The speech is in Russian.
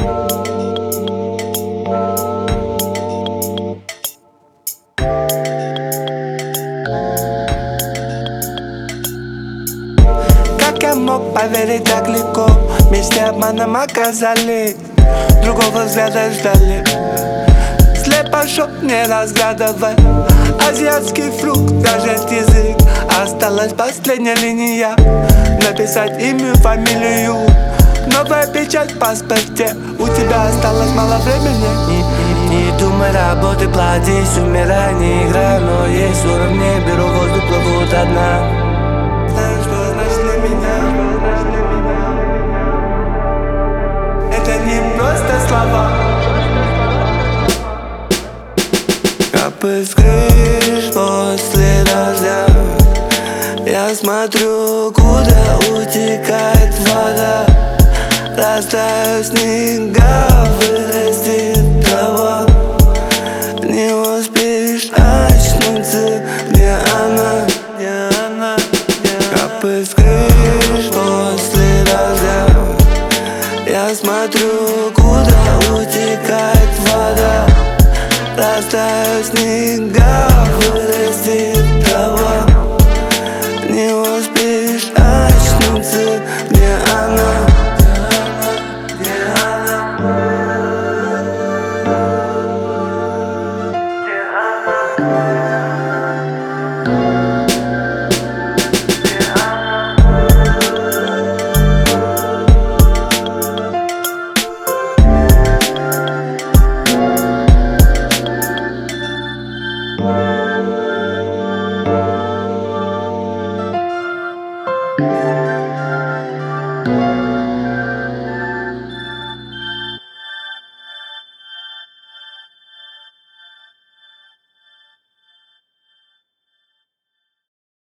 Как я мог поверить так легко? Мечты обманом оказались, другого взгляда ждали. Слепо шел, не разгадывая азиатский фрукт, даже язык. Осталась последняя линия, написать имя, фамилию. Новая печать в паспорте, у тебя осталось мало времени. Не думай, работай, платись, умирай, не играй. Но есть уровни, беру воздух, плыву до дна. Знаешь, что значит для меня? Это не просто слова. Капает с крыш после дождя. Я смотрю, куда утекает вода. Растают снега, вырастет трава. Не успеешь очнуться, где она? Капает с крыш после дождя. Я смотрю, куда утекает вода. Растают снега, вырастет трава. Не успеешь очнуться, где она?